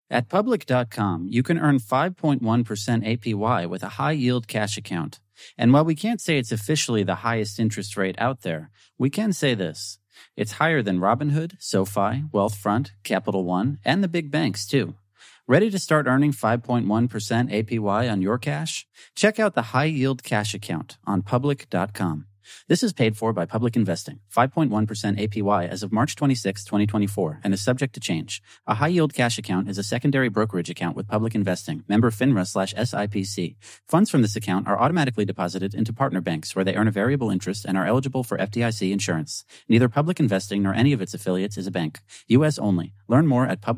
At Public.com, you can earn 5.1% APY with a high-yield cash account. And while we can't say it's officially the highest interest rate out there, we can say this. It's higher than Robinhood, SoFi, Wealthfront, Capital One, and the big banks, too. Ready to start earning 5.1% APY on your cash? Check out the high-yield cash account on Public.com. This is paid for by Public Investing, 5.1% APY as of March 26, 2024, and is subject to change. A high-yield cash account is a secondary brokerage account with Public Investing, member FINRA/SIPC. Funds from this account are automatically deposited into partner banks where they earn a variable interest and are eligible for FDIC insurance. Neither Public Investing nor any of its affiliates is a bank. U.S. only. Learn more at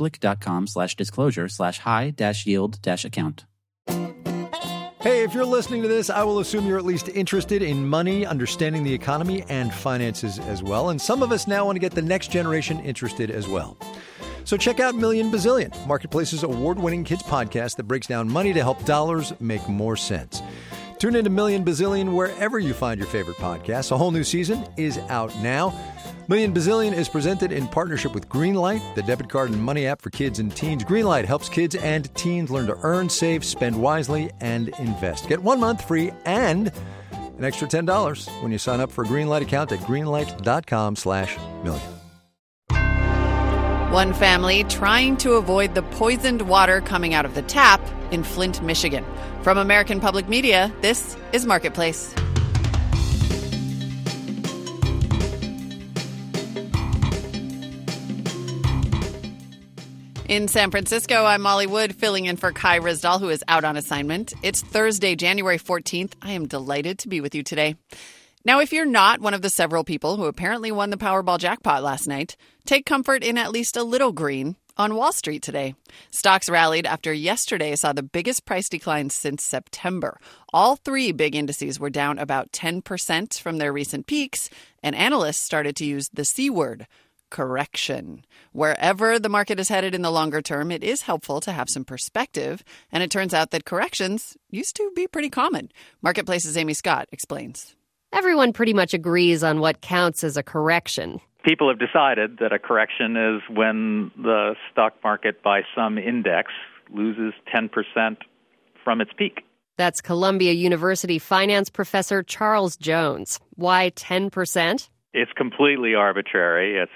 public.com/disclosure/high-yield-account. Hey, if you're listening to this, I will assume you're at least interested in money, understanding the economy, and finances as well. And some of us now want to get the next generation interested as well. So check out Million Bazillion, Marketplace's award-winning kids podcast that breaks down money to help dollars make more sense. Tune into Million Bazillion wherever you find your favorite podcasts. A whole new season is out now. Million Bazillion is presented in partnership with Greenlight, the debit card and money app for kids and teens. Greenlight helps kids and teens learn to earn, save, spend wisely, and invest. Get 1 month free and an extra $10 when you sign up for a Greenlight account at greenlight.com/million. One family trying to avoid the poisoned water coming out of the tap in Flint, Michigan. From American Public Media, this is Marketplace. In San Francisco, I'm Molly Wood, filling in for Kai Rizdal, who is out on assignment. It's Thursday, January 14th. I am delighted to be with you today. Now, if you're not one of the several people who apparently won the Powerball jackpot last night, take comfort in at least a little green on Wall Street today. Stocks rallied after yesterday saw the biggest price decline since September. All three big indices were down about 10% from their recent peaks, and analysts started to use the C word, correction. Wherever the market is headed in the longer term, it is helpful to have some perspective, and it turns out that corrections used to be pretty common. Marketplace's Amy Scott explains. Everyone pretty much agrees on what counts as a correction. People have decided that a correction is when the stock market by some index loses 10% from its peak. That's Columbia University finance professor Charles Jones. Why 10%? It's completely arbitrary. It's,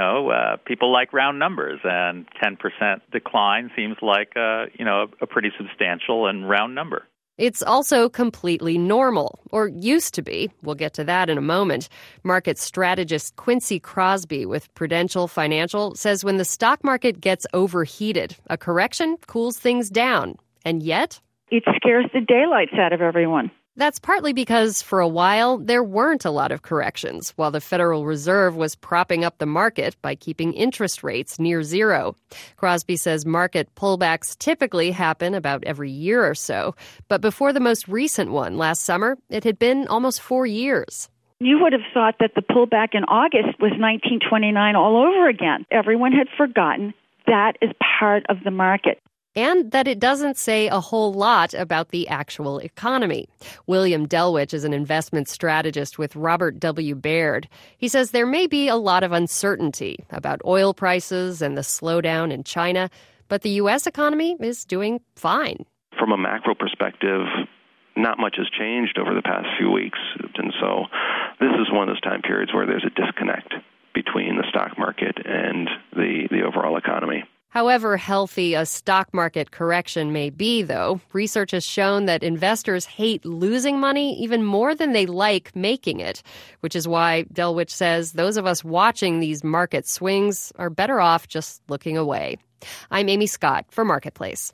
people like round numbers, and 10% decline seems like, a pretty substantial and round number. It's also completely normal, or used to be. We'll get to that in a moment. Market strategist Quincy Crosby with Prudential Financial says when the stock market gets overheated, a correction cools things down. And yet, it scares the daylights out of everyone. That's partly because, for a while, there weren't a lot of corrections, while the Federal Reserve was propping up the market by keeping interest rates near zero. Crosby says market pullbacks typically happen about every year or so, but before the most recent one last summer, it had been almost 4 years. You would have thought that the pullback in August was 1929 all over again. Everyone had forgotten that is part of the market. And that it doesn't say a whole lot about the actual economy. William Delwich is an investment strategist with Robert W. Baird. He says there may be a lot of uncertainty about oil prices and the slowdown in China, but the U.S. economy is doing fine. From a macro perspective, not much has changed over the past few weeks. And so this is one of those time periods where there's a disconnect between the stock market and the overall economy. However healthy a stock market correction may be, though, research has shown that investors hate losing money even more than they like making it, which is why Delwich says those of us watching these market swings are better off just looking away. I'm Amy Scott for Marketplace.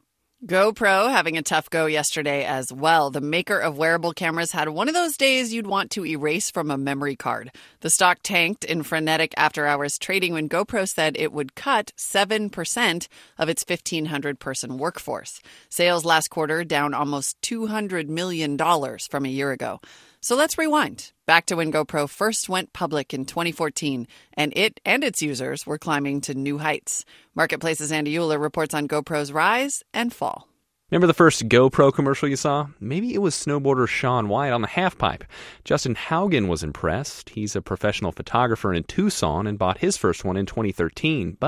GoPro having a tough go yesterday as well. The maker of wearable cameras had one of those days you'd want to erase from a memory card. The stock tanked in frenetic after-hours trading when GoPro said it would cut 7% of its 1,500-person workforce. Sales last quarter down almost $200 million from a year ago. So let's rewind back to when GoPro first went public in 2014, and it and its users were climbing to new heights. Marketplace's Andy Euler reports on GoPro's rise and fall. Remember the first GoPro commercial you saw? Maybe it was snowboarder Shaun White on the halfpipe. Justin Haugen was impressed. He's a professional photographer in Tucson and bought his first one in 2013. But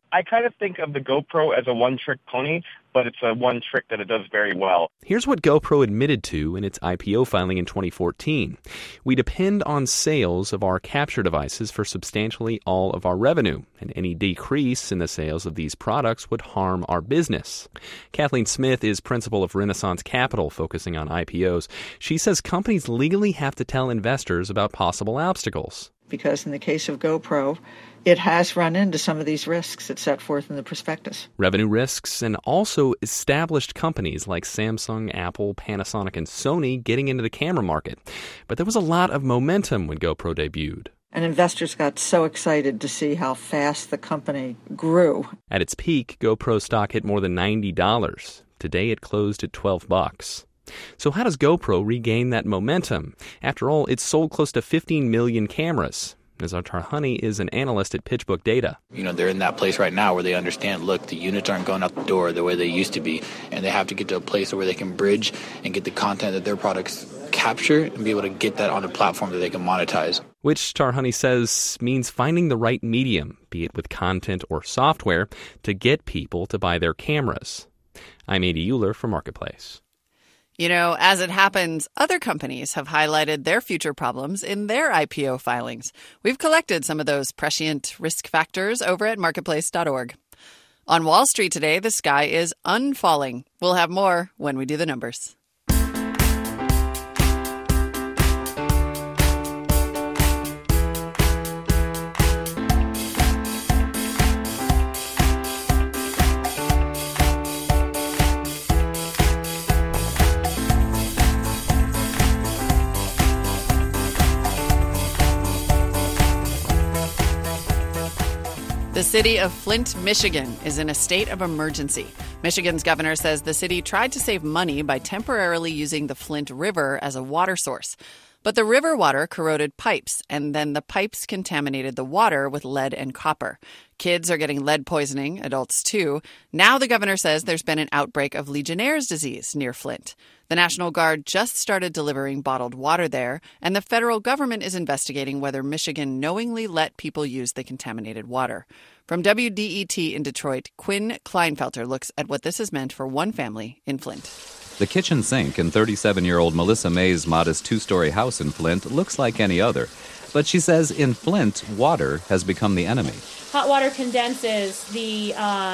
I kind of think of the GoPro as a one-trick pony, but it's a one trick that it does very well. Here's what GoPro admitted to in its IPO filing in 2014. We depend on sales of our capture devices for substantially all of our revenue, and any decrease in the sales of these products would harm our business. Kathleen Smith is principal of Renaissance Capital, focusing on IPOs. She says companies legally have to tell investors about possible obstacles. Because in the case of GoPro, it has run into some of these risks that's set forth in the prospectus. Revenue risks and also established companies like Samsung, Apple, Panasonic, and Sony getting into the camera market. But there was a lot of momentum when GoPro debuted. And investors got so excited to see how fast the company grew. At its peak, GoPro stock hit more than $90. Today it closed at $12. So how does GoPro regain that momentum? After all, it's sold close to 15 million cameras. Nizar Tarhani is an analyst at PitchBook Data. They're in that place right now where they understand, look, the units aren't going out the door the way they used to be, and they have to get to a place where they can bridge and get the content that their products capture and be able to get that on a platform that they can monetize. Which, Tarhani says, means finding the right medium, be it with content or software, to get people to buy their cameras. I'm Adi Euler for Marketplace. As it happens, other companies have highlighted their future problems in their IPO filings. We've collected some of those prescient risk factors over at marketplace.org. On Wall Street today, the sky is unfalling. We'll have more when we do the numbers. The city of Flint, Michigan is in a state of emergency. Michigan's governor says the city tried to save money by temporarily using the Flint River as a water source. But the river water corroded pipes, and then the pipes contaminated the water with lead and copper. Kids are getting lead poisoning, adults too. Now the governor says there's been an outbreak of Legionnaire's disease near Flint. The National Guard just started delivering bottled water there, and the federal government is investigating whether Michigan knowingly let people use the contaminated water. From WDET in Detroit, Quinn Kleinfelter looks at what this has meant for one family in Flint. The kitchen sink in 37-year-old Melissa May's modest two-story house in Flint looks like any other. But she says in Flint, water has become the enemy. Hot water condenses the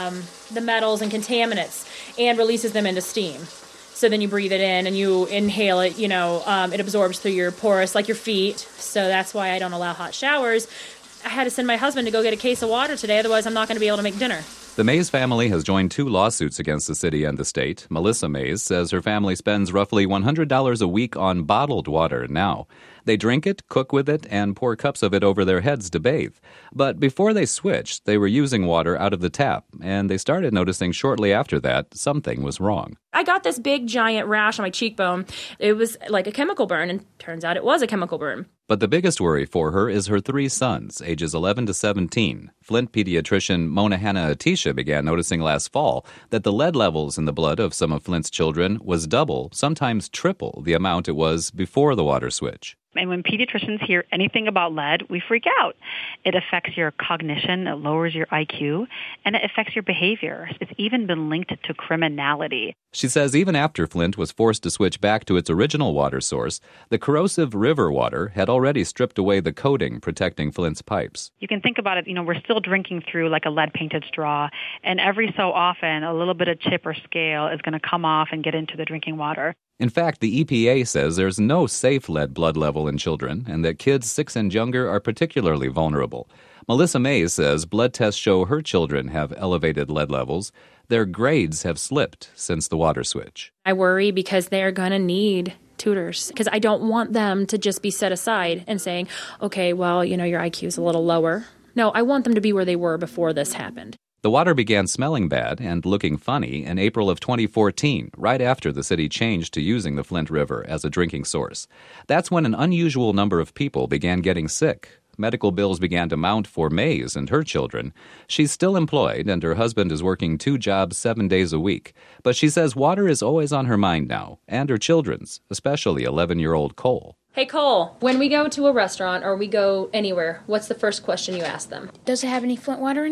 metals and contaminants and releases them into steam. So then you breathe it in and you inhale it, it absorbs through your pores, like your feet. So that's why I don't allow hot showers. I had to send my husband to go get a case of water today, otherwise I'm not going to be able to make dinner. The Mays family has joined 2 lawsuits against the city and the state. Melissa Mays says her family spends roughly $100 a week on bottled water now. They drink it, cook with it, and pour cups of it over their heads to bathe. But before they switched, they were using water out of the tap, and they started noticing shortly after that something was wrong. I got this big giant rash on my cheekbone. It was like a chemical burn, and turns out it was a chemical burn. But the biggest worry for her is her 3 sons, ages 11 to 17. Flint pediatrician Mona Hanna Atisha began noticing last fall that the lead levels in the blood of some of Flint's children was double, sometimes triple, the amount it was before the water switch. And when pediatricians hear anything about lead, we freak out. It affects your cognition, it lowers your IQ, and it affects your behavior. It's even been linked to criminality. She says even after Flint was forced to switch back to its original water source, the corrosive river water had already stripped away the coating protecting Flint's pipes. You can think about it, we're still drinking through like a lead-painted straw, and every so often a little bit of chip or scale is going to come off and get into the drinking water. In fact, the EPA says there's no safe lead blood level in children and that kids 6 and younger are particularly vulnerable. Melissa Mays says blood tests show her children have elevated lead levels. Their grades have slipped since the water switch. I worry because they're going to need tutors because I don't want them to just be set aside and saying, okay, well, your IQ is a little lower. No, I want them to be where they were before this happened. The water began smelling bad and looking funny in April of 2014, right after the city changed to using the Flint River as a drinking source. That's when an unusual number of people began getting sick. Medical bills began to mount for Mays and her children. She's still employed, and her husband is working 2 jobs 7 days a week. But she says water is always on her mind now, and her children's, especially 11-year-old Cole. Hey, Cole, when we go to a restaurant or we go anywhere, what's the first question you ask them? Does it have any Flint water in it?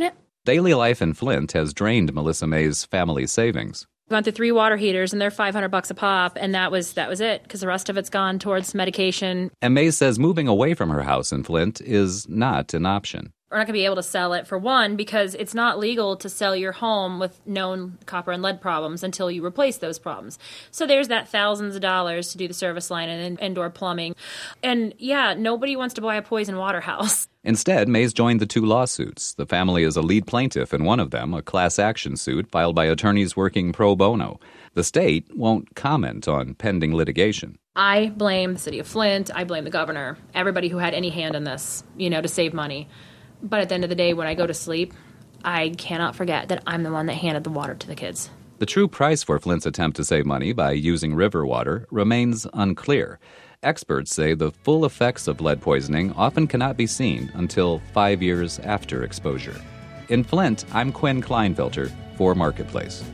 Daily life in Flint has drained Melissa May's family savings. We went through 3 water heaters, and they're $500 a pop, and that was it, because the rest of it's gone towards medication. And May says moving away from her house in Flint is not an option. We're not going to be able to sell it, for one, because it's not legal to sell your home with known copper and lead problems until you replace those problems. So there's that thousands of dollars to do the service line and indoor plumbing. And yeah, nobody wants to buy a poison water house. Instead, May's joined the 2 lawsuits. The family is a lead plaintiff in one of them, a class action suit filed by attorneys working pro bono. The state won't comment on pending litigation. I blame the city of Flint. I blame the governor, everybody who had any hand in this, to save money. But at the end of the day, when I go to sleep, I cannot forget that I'm the one that handed the water to the kids. The true price for Flint's attempt to save money by using river water remains unclear. Experts say the full effects of lead poisoning often cannot be seen until 5 years after exposure. In Flint, I'm Quinn Kleinfelter for Marketplace.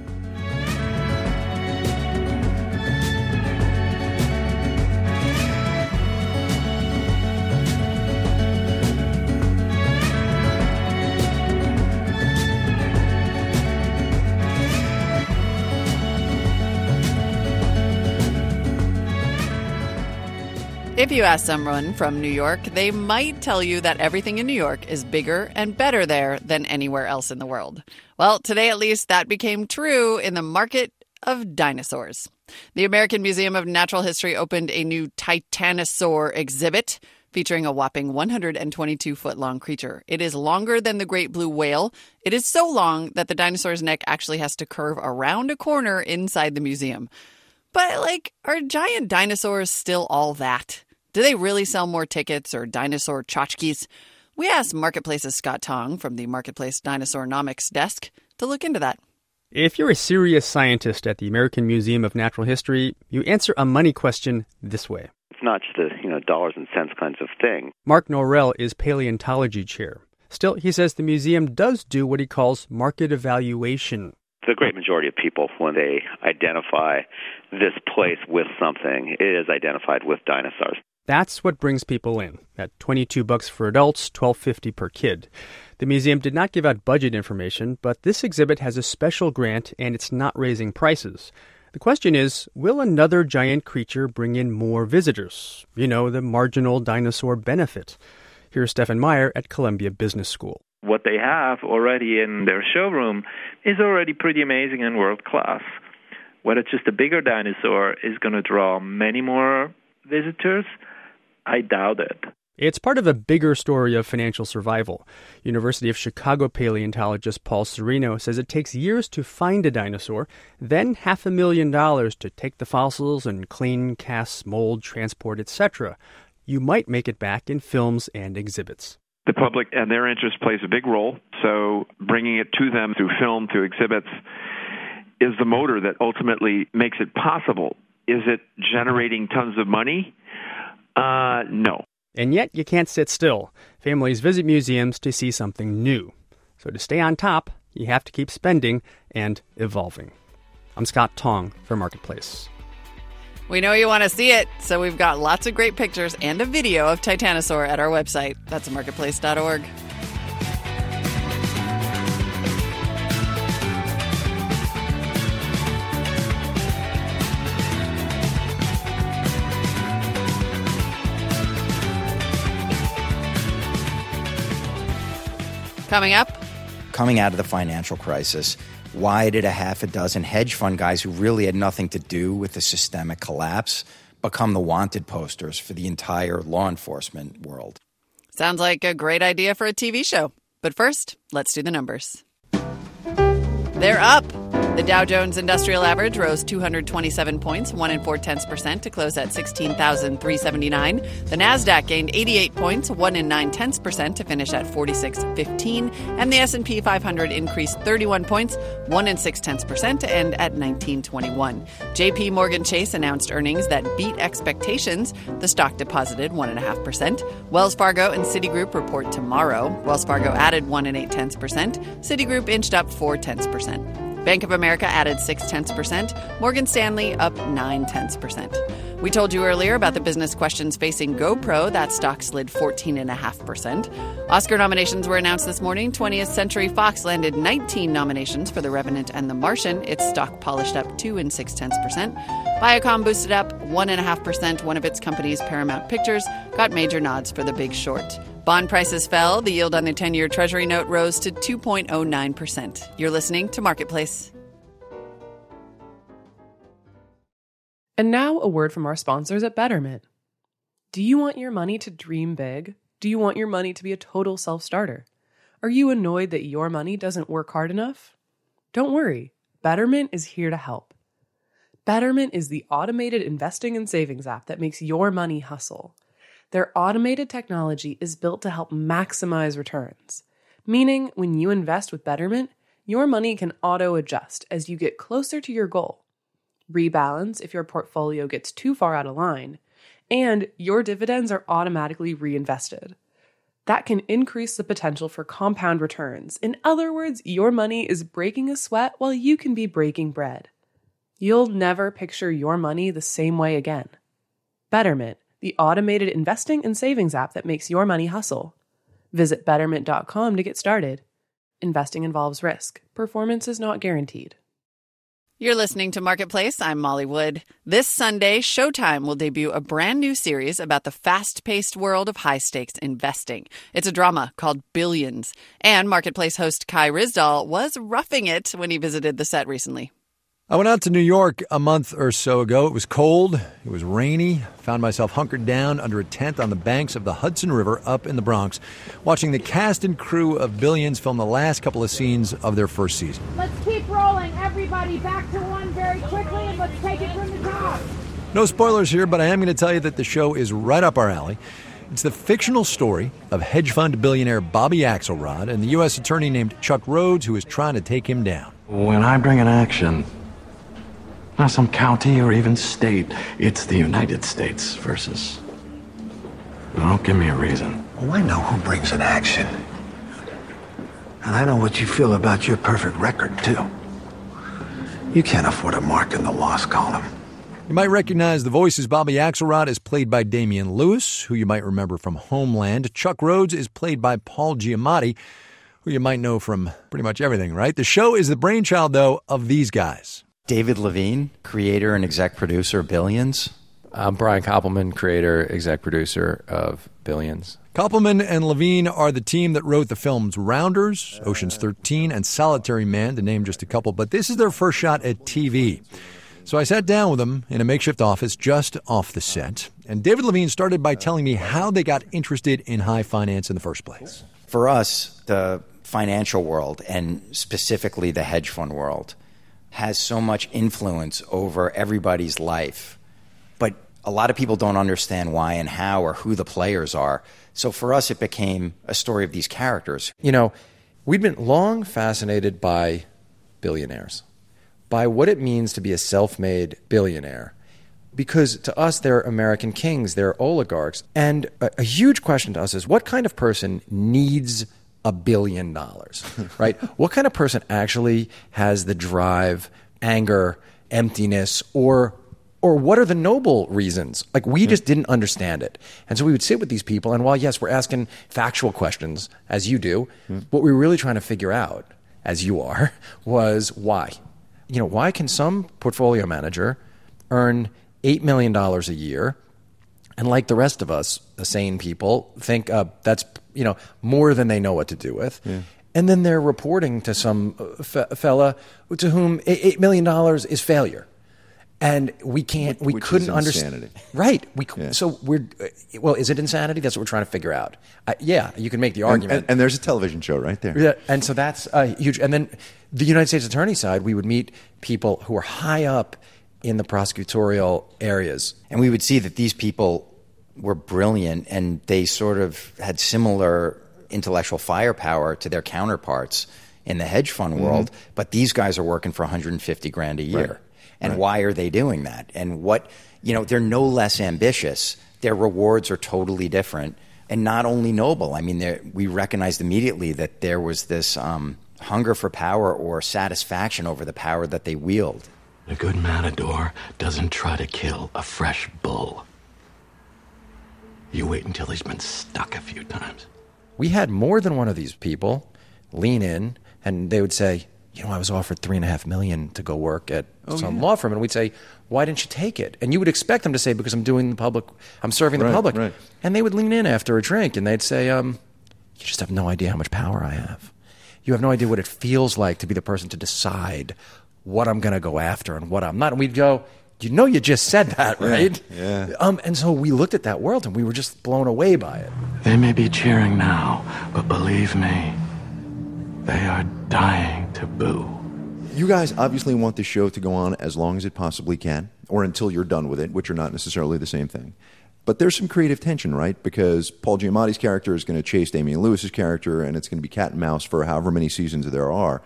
If you ask someone from New York, they might tell you that everything in New York is bigger and better there than anywhere else in the world. Well, today at least that became true in the market of dinosaurs. The American Museum of Natural History opened a new Titanosaur exhibit featuring a whopping 122-foot-long creature. It is longer than the great blue whale. It is so long that the dinosaur's neck actually has to curve around a corner inside the museum. But, are giant dinosaurs still all that? Do they really sell more tickets or dinosaur tchotchkes? We asked Marketplace's Scott Tong from the Marketplace Dinosaurnomics desk to look into that. If you're a serious scientist at the American Museum of Natural History, you answer a money question this way. It's not just a, dollars and cents kinds of thing. Mark Norrell is paleontology chair. Still, he says the museum does do what he calls market evaluation. The great majority of people, when they identify this place with something, it is identified with dinosaurs. That's what brings people in, at $22 for adults, $12.50 per kid. The museum did not give out budget information, but this exhibit has a special grant and it's not raising prices. The question is, will another giant creature bring in more visitors? The marginal dinosaur benefit. Here's Stephen Meyer at Columbia Business School. What they have already in their showroom is already pretty amazing and world-class. Whether just a bigger dinosaur is going to draw many more visitors, I doubt it. It's part of a bigger story of financial survival. University of Chicago paleontologist Paul Serino says it takes years to find a dinosaur, then $500,000 to take the fossils and clean, cast, mold, transport, etc. You might make it back in films and exhibits. The public and their interest plays a big role, so bringing it to them through film, through exhibits, is the motor that ultimately makes it possible. Is it generating tons of money? No. And yet you can't sit still. Families visit museums to see something new. So to stay on top, you have to keep spending and evolving. I'm Scott Tong for Marketplace. We know you want to see it, so we've got lots of great pictures and a video of Titanosaur at our website. That's marketplace.org. Coming up. Coming out of the financial crisis, why did a half a dozen hedge fund guys who really had nothing to do with the systemic collapse become the wanted posters for the entire law enforcement world? Sounds like a great idea for a TV show. But first, let's do the numbers. They're up. The Dow Jones Industrial Average rose 227 points, 1 4/10%, to close at 16,379. The Nasdaq gained 88 points, 1 9/10%, to finish at 4615. And the S&P 500 increased 31 points, 1 6/10%, to end at 1921. J.P. Morgan Chase announced earnings that beat expectations. The stock deposited 1.5%. Wells Fargo and Citigroup report tomorrow. Wells Fargo added 1 8/10%. Citigroup inched up 4/10%. Bank of America added 0.6%. Morgan Stanley up 0.9%. We told you earlier about the business questions facing GoPro. That stock slid 14.5%. Oscar nominations were announced this morning. 20th Century Fox landed 19 nominations for The Revenant and The Martian. Its stock polished up 2.6%. Viacom boosted up 1.5%. One of its companies, Paramount Pictures, got major nods for The Big Short. Bond prices fell. The yield on the 10-year Treasury note rose to 2.09%. You're listening to Marketplace. And now a word from our sponsors at Betterment. Do you want your money to dream big? Do you want your money to be a total self-starter? Are you annoyed that your money doesn't work hard enough? Don't worry. Betterment is here to help. Betterment is the automated investing and savings app that makes your money hustle. Their automated technology is built to help maximize returns, meaning when you invest with Betterment, your money can auto-adjust as you get closer to your goal, rebalance if your portfolio gets too far out of line, and your dividends are automatically reinvested. That can increase the potential for compound returns. In other words, your money is breaking a sweat while you can be breaking bread. You'll never picture your money the same way again. Betterment, the automated investing and savings app that makes your money hustle. Visit Betterment.com to get started. Investing involves risk. Performance is not guaranteed. You're listening to Marketplace. I'm Molly Wood. This Sunday, Showtime will debut a brand new series about the fast-paced world of high-stakes investing. It's a drama called Billions. And Marketplace host Kai Ryssdal was roughing it when he visited the set recently. I went out to New York a month or so ago. It was cold. It was rainy. Found myself hunkered down under a tent on the banks of the Hudson River up in the Bronx, watching the cast and crew of Billions film the last couple of scenes of their first season. Let's keep rolling. Everybody back to one very quickly, and let's take it from the top. No spoilers here, but I am going to tell you that the show is right up our alley. It's the fictional story of hedge fund billionaire Bobby Axelrod and the U.S. attorney named Chuck Rhodes, who is trying to take him down. When I bring an action, not some county or even state, it's the United States versus... Don't give me a reason. Oh, I know who brings an action. And I know what you feel about your perfect record, too. You can't afford a mark in the loss column. You might recognize the voices. Bobby Axelrod is played by Damian Lewis, who you might remember from Homeland. Chuck Rhodes is played by Paul Giamatti, who you might know from pretty much everything, right? The show is the brainchild, though, of these guys. David Levine, creator and exec producer of Billions. I'm Brian Koppelman, creator, exec producer of Billions. Koppelman and Levine are the team that wrote the films Rounders, Ocean's 13, and Solitary Man, to name just a couple. But this is their first shot at TV. So I sat down with them in a makeshift office just off the set. And David Levine started by telling me how they got interested in high finance in the first place. For us, the financial world, and specifically the hedge fund world, has so much influence over everybody's life. But a lot of people don't understand why and how or who the players are. So for us, it became a story of these characters. You know, we'd been long fascinated by billionaires, by what it means to be a self-made billionaire. Because to us, they're American kings, they're oligarchs. And a huge question to us is, what kind of person needs $1 billion, right? What kind of person actually has the drive, anger, emptiness, or what are the noble reasons? Like, we just didn't understand it. And so we would sit with these people, and while, yes, we're asking factual questions, as you do, what we were really trying to figure out, as you are, was why. You know, why can some portfolio manager earn $8 million a year, and like the rest of us, the sane people, think that's, you know, more than they know what to do with. Yeah. And then they're reporting to some fella to whom $8 million is failure. And we couldn't understand. Right. So well, is it insanity? That's what we're trying to figure out. Yeah, you can make the argument. And there's a television show right there. Yeah, and so that's huge. And then the United States Attorney side, we would meet people who are high up in the prosecutorial areas. And we would see that these people were brilliant, and they sort of had similar intellectual firepower to their counterparts in the hedge fund world, but these guys are working for $150,000 a year. Right. And why are they doing that? And what, you know, they're no less ambitious. Their rewards are totally different, and not only noble. I mean, we recognized immediately that there was this hunger for power or satisfaction over the power that they wield. A good matador doesn't try to kill a fresh bull. You wait until he's been stuck a few times. We had more than one of these people lean in, and they would say, I was offered $3.5 million to go work at some law firm. And we'd say, why didn't you take it? And you would expect them to say, because I'm serving the public. Right. And they would lean in after a drink, and they'd say, you just have no idea how much power I have. You have no idea what it feels like to be the person to decide what I'm going to go after and what I'm not. And we'd go, you just said that, right? Yeah. And so we looked at that world, and we were just blown away by it. They may be cheering now, but believe me, they are dying to boo. You guys obviously want the show to go on as long as it possibly can, or until you're done with it, which are not necessarily the same thing. But there's some creative tension, right? Because Paul Giamatti's character is going to chase Damian Lewis's character, and it's going to be cat and mouse for however many seasons there are.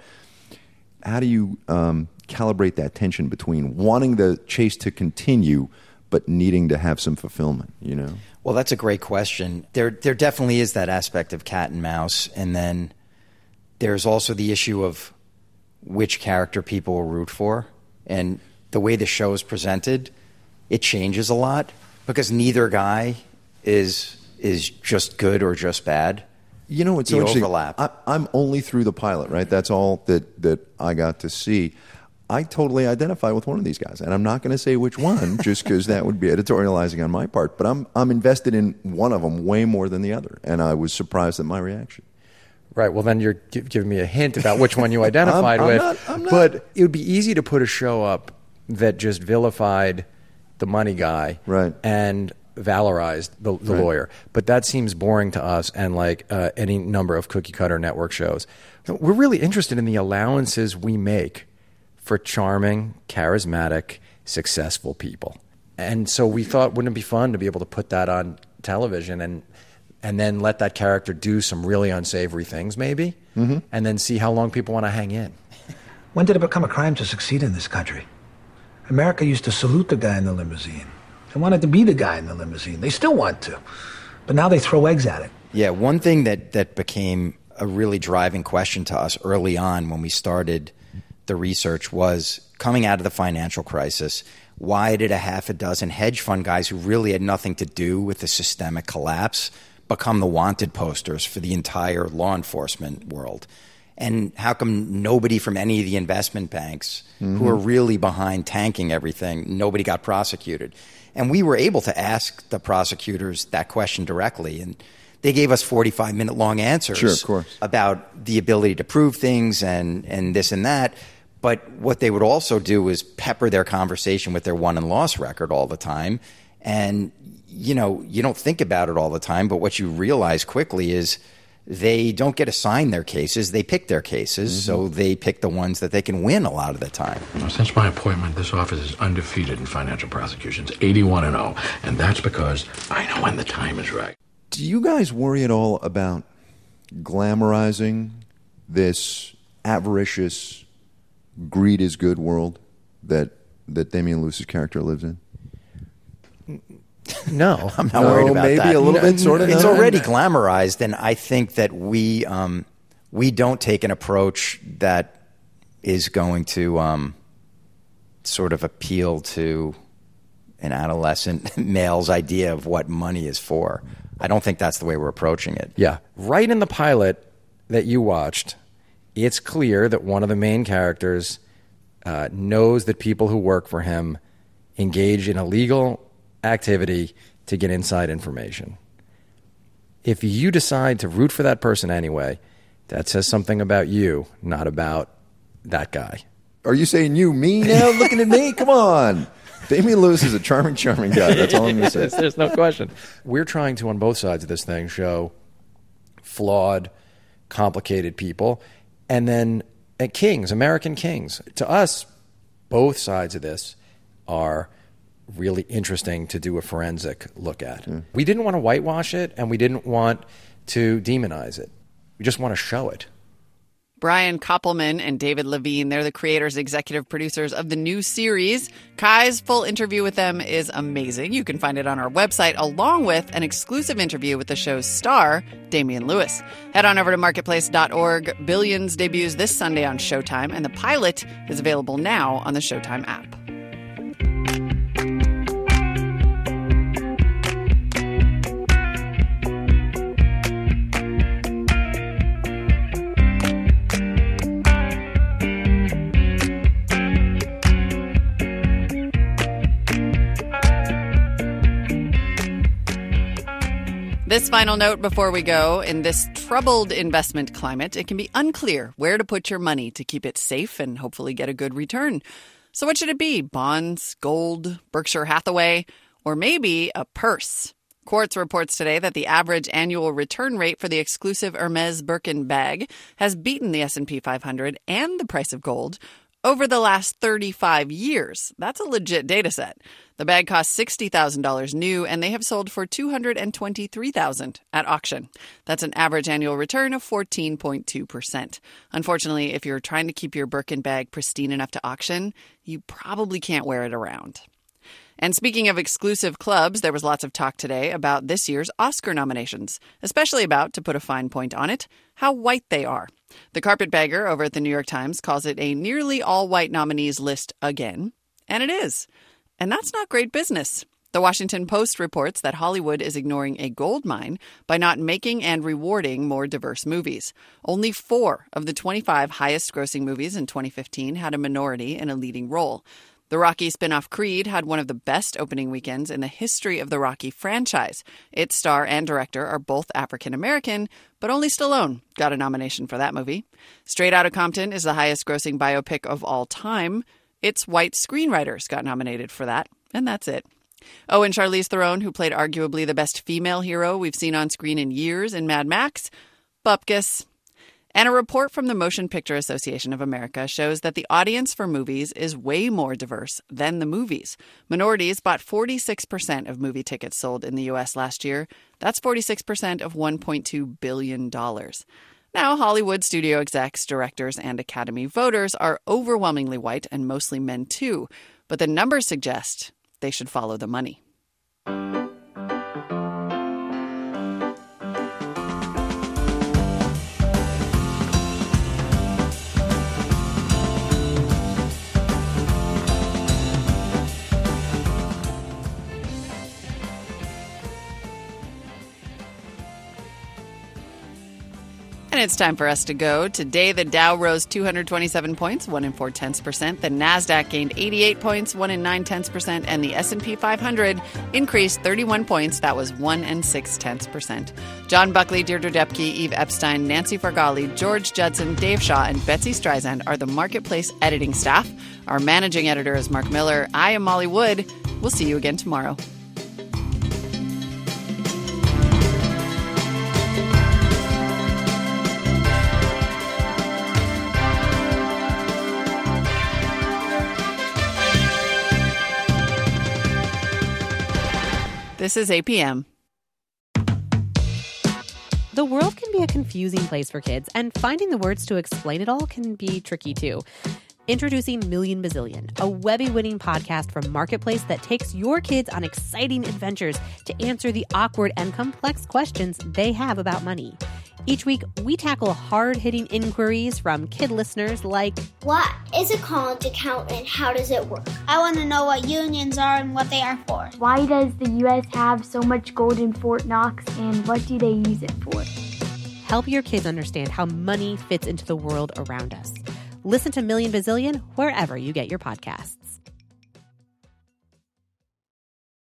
How do you calibrate that tension between wanting the chase to continue but needing to have some fulfillment, Well, that's a great question. There definitely is that aspect of cat and mouse, and then there's also the issue of which character people will root for. And the way the show is presented, it changes a lot because neither guy is just good or just bad. It's so interesting. Overlap. I'm only through the pilot, right? That's all that I got to see. I totally identify with one of these guys, and I'm not going to say which one just because that would be editorializing on my part, but I'm invested in one of them way more than the other, and I was surprised at my reaction. Right. Well, then you're giving me a hint about which one you identified with. I'm not. But it would be easy to put a show up that just vilified the money guy and valorized the lawyer. But that seems boring to us and like any number of cookie-cutter network shows. We're really interested in the allowances we make for charming, charismatic, successful people. And so we thought, wouldn't it be fun to be able to put that on television and then let that character do some really unsavory things maybe, and then see how long people want to hang in. When did it become a crime to succeed in this country? America used to salute the guy in the limousine. They wanted to be the guy in the limousine. They still want to. But now they throw eggs at it. Yeah, one thing that became a really driving question to us early on when we started the research was, coming out of the financial crisis, why did a half a dozen hedge fund guys who really had nothing to do with the systemic collapse become the wanted posters for the entire law enforcement world? And how come nobody from any of the investment banks who are really behind tanking everything, nobody got prosecuted? And we were able to ask the prosecutors that question directly, and they gave us 45-minute long answers about the ability to prove things and this and that. But what they would also do is pepper their conversation with their won and loss record all the time. And, you don't think about it all the time, but what you realize quickly is they don't get assigned their cases. They pick their cases, so they pick the ones that they can win a lot of the time. Since my appointment, this office is undefeated in financial prosecutions, 81-0, and that's because I know when the time is right. Do you guys worry at all about glamorizing this avaricious, greed is good world that Damian Lewis's character lives in? No, I'm not worried about maybe that. Maybe a little bit, sort of. It's already glamorized, and I think that we don't take an approach that is going to sort of appeal to an adolescent male's idea of what money is for. I don't think that's the way we're approaching it. Yeah. Right in the pilot that you watched, it's clear that one of the main characters knows that people who work for him engage in illegal activity to get inside information. If you decide to root for that person anyway, that says something about you, not about that guy. Are you saying you, me now, looking at me? Come on. Damian Lewis is a charming guy. That's all I'm going to say. There's no question. We're trying to, on both sides of this thing, show flawed, complicated people. And then kings, American kings. To us, both sides of this are really interesting to do a forensic look at. We didn't want to whitewash it, and we didn't want to demonize it. We just want to show it. Brian Koppelman and David Levine, they're the creators, executive producers of the new series. Kai's full interview with them is amazing. You can find it on our website, along with an exclusive interview with the show's star, Damian Lewis. Head on over to marketplace.org. Billions debuts this Sunday on Showtime, and the pilot is available now on the Showtime app. This final note before we go, in this troubled investment climate, it can be unclear where to put your money to keep it safe and hopefully get a good return. So what should it be? Bonds, gold, Berkshire Hathaway, or maybe a purse? Quartz reports today that the average annual return rate for the exclusive Hermes Birkin bag has beaten the S&P 500 and the price of gold over the last 35 years. That's a legit data set. The bag costs $60,000 new, and they have sold for $223,000 at auction. That's an average annual return of 14.2%. Unfortunately, if you're trying to keep your Birkin bag pristine enough to auction, you probably can't wear it around. And speaking of exclusive clubs, there was lots of talk today about this year's Oscar nominations, especially about, to put a fine point on it, how white they are. The carpetbagger over at the New York Times calls it a nearly all-white nominees list again, and it is. And that's not great business. The Washington Post reports that Hollywood is ignoring a gold mine by not making and rewarding more diverse movies. Only 4 of the 25 highest-grossing movies in 2015 had a minority in a leading role. The Rocky spin-off Creed had one of the best opening weekends in the history of the Rocky franchise. Its star and director are both African-American, but only Stallone got a nomination for that movie. Straight Outta Compton is the highest-grossing biopic of all time. Its white screenwriters got nominated for that, and that's it. Oh, and Charlize Theron, who played arguably the best female hero we've seen on screen in years in Mad Max, bupkis. And a report from the Motion Picture Association of America shows that the audience for movies is way more diverse than the movies. Minorities bought 46% of movie tickets sold in the U.S. last year. That's 46% of $1.2 billion. Now, Hollywood studio execs, directors, and Academy voters are overwhelmingly white and mostly men too. But the numbers suggest they should follow the money. And it's time for us to go. Today, the Dow rose 227 points, 1 4/10%. The NASDAQ gained 88 points, 1 9/10%. And the S&P 500 increased 31 points. That was 1 6/10%. John Buckley, Deirdre Depke, Eve Epstein, Nancy Fargali, George Judson, Dave Shaw, and Betsy Streisand are the Marketplace editing staff. Our managing editor is Mark Miller. I am Molly Wood. We'll see you again tomorrow. This is APM. The world can be a confusing place for kids, and finding the words to explain it all can be tricky too. Introducing Million Bazillion, a Webby-winning podcast from Marketplace that takes your kids on exciting adventures to answer the awkward and complex questions they have about money. Each week, we tackle hard-hitting inquiries from kid listeners like, what is a college account and how does it work? I want to know what unions are and what they are for. Why does the U.S. have so much gold in Fort Knox and what do they use it for? Help your kids understand how money fits into the world around us. Listen to Million Bazillion wherever you get your podcasts.